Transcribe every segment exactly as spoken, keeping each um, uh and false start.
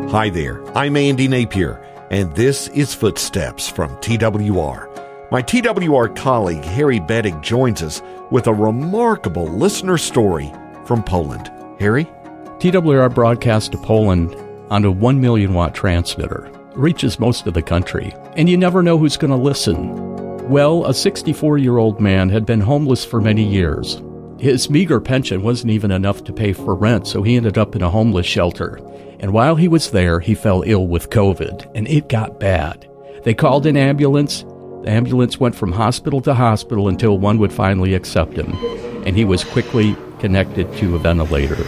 Hi there, I'm Andy Napier, and this is Footsteps from T W R. My T W R colleague Harry Bettig joins us with a remarkable listener story from Poland. Harry? T W R broadcasts to Poland on a one million watt transmitter. It reaches most of the country, and you never know who's going to listen. Well, a sixty-four-year-old man had been homeless for many years. His meager pension wasn't even enough to pay for rent, so he ended up in a homeless shelter. And while he was there, he fell ill with COVID, and it got bad. They called an ambulance. The ambulance went from hospital to hospital until one would finally accept him, and he was quickly connected to a ventilator.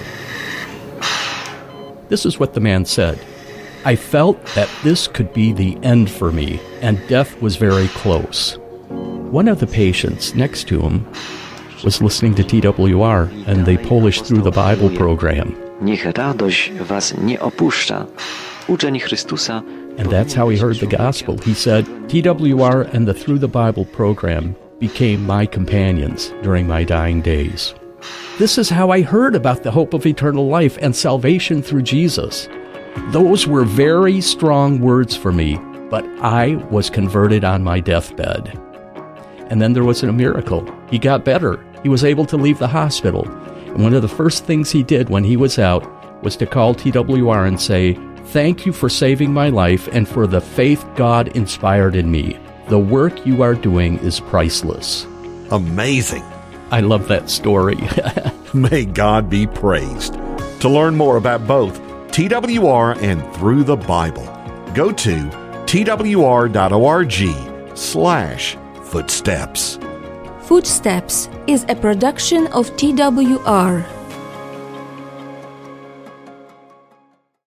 This is what the man said. I felt that this could be the end for me, and death was very close. One of the patients next to him was listening to T W R and the Polish Through the Bible program. Niech radość was nie opuszcza. Uczeń Chrystusa. And that's how he heard the gospel. He said, T W R and the Through the Bible program became my companions during my dying days. This is how I heard about the hope of eternal life and salvation through Jesus. Those were very strong words for me, but I was converted on my deathbed. And then there was a miracle. He got better. He was able to leave the hospital. And one of the first things he did when he was out was to call T W R and say, thank you for saving my life and for the faith God inspired in me. The work you are doing is priceless. Amazing. I love that story. May God be praised. To learn more about both T W R and Through the Bible, go to twr.org slash footsteps. Footsteps is a production of T W R.